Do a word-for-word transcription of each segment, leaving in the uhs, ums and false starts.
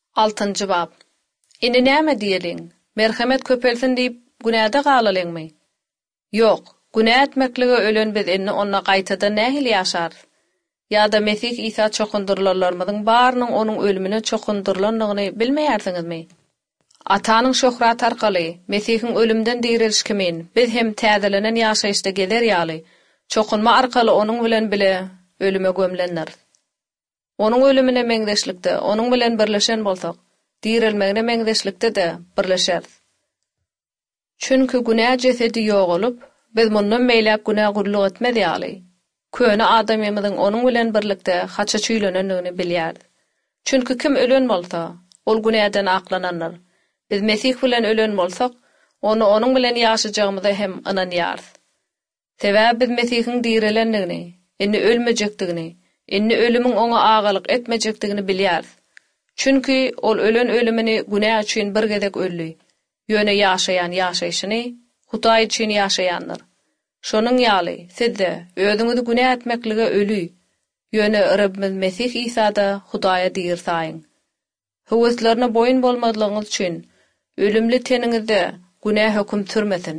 altıncı bab. Indi näme diýeliň? Merhamet köpelsin diýip günäde galalyňmy? Ýok, günä etmeklige ölen biz indi ona gaýtada nähili ýaşar? Ýa-da Mesih İsa çokundurlarlarymyň barynyň onuň ölümine çokundurlandygyny bilmeýärsiňizmi? Atanyň şöhraty arkaly Mesihiň ölümden dirilişkimin biz hem täzelenen ýaşaýyşda geler ýaly çokunma arkaly onuň bilen bile ölüme gömlenler. Onuň ölümine meňdeşlikde onuň bilen birleşen bolsak, dirilmegine meňdeşlikde de birleşer. Çünki günä jesedi ýok olup, biz mundan meýläp günä gurluk etmedi ýaly. Köne adamymyzyň onuň bilen birlikde haça çüýlenendigini bilýär. Çünki kim ölen bolsa, ol günäden aklananlar. Biz Mesih bilen ölen bolsak, onu onuň bilen ýaşajagymyza hem ynanýar. Sebäbi biz Mesihiň dirilendigini, indi ölmejekdigini, indi ölümüň oňa agalyk etmejekdigini bilýär. Çünki ol ölen ölümini günä üçin bir gezek öldi. Ýöne ýaşaýan ýaşaýşyny Hudaý üçin ýaşaýanlar. Şonuň ýaly sizde özüňizi günä etmeklige ölü. Ýöne Rabbimiz Mesih İsa'da Hudaýa diýir saýyň. Howeslerine boyun bolmadygyňyz üçin ölümli teniňizde günä höküm sürmesin.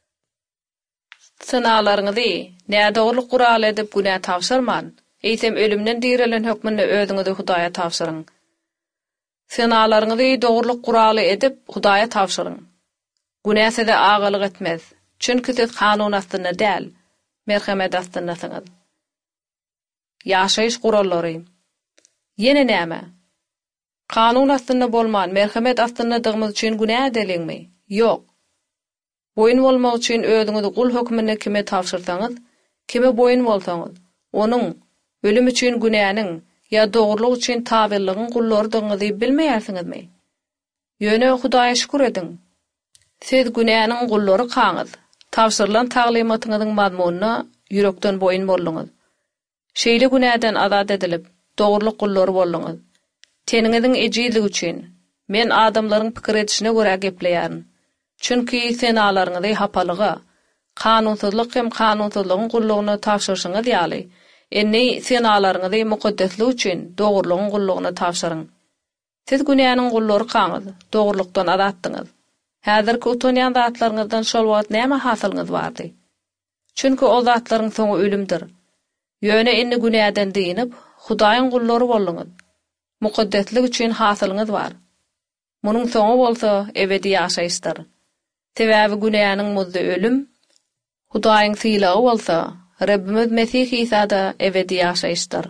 Sınalaryňyzy nädogurlyk gural edip günä tawşyrman. Eýsem ölümden dirilen hökmünde özüňizi Hudaýa tawşyryň. Sınalaryňyzy dogurlyk guraly edip Hudaýa tawşyryň. Günä size agalyk etmez. Çünki siz kanun astynda däl, merhamet astyndasyňyz. Ýaşaýyş gurallary. Ýene näme? Kanun astynda bolman, merhamet astyndadygymy üçin günä edeliňmi? Ýok. Boyun bolmak üçin özüňizi gul hökmüne kime tawşyrsaňyz, kime boyun bolsaňyz, onuň ölüm üçin günäniň ýa dogurluk üçin tabilygyň gullardygyňyzy bilmeýärsiňizmi? Ýöne Hudaýa şükür ediň. Siz günäniň gullary kaňyz. Tawşyrylan taglimatyňyzyň mazmunyna ýürekden boyun boldyňyz. Şeýle günäden azat edilip, dogurluk gullary boldyňyz. Teniňiziň ejizligi üçin men adamlaryň pikir etişine görä gepleýärin. Çünki senalaryňyzy hapalyga, kanunsuzlyk hem kanunsuzlygyň gullugyna tawşyrşyňyz ýaly. Enni senalaryňyzy mukaddeslik üçin dogurlygyň gullugyna tawşyryň. Siz günäniň gullary kaňyz, dogurlukdan azatdyňyz. Häzirki utanýan zatlaryňyzdan şol wagt näme hasylyňyz bardy? Çünki o zatlaryň soňy ölümdir. Ýöne indi günäden diýinip, Hudaýyň gullary boldyňyz. Mukaddeslik üçin hasylyňyz bar. Munyň soňy bolsa ebedi ýaşaýyşdyr. Sebäbi günäniň muzdy ölüm, Hudaýyň sylagy bolsa, Rabbimiz Mesih İsa'da ebedi ýaşaýyşdyr.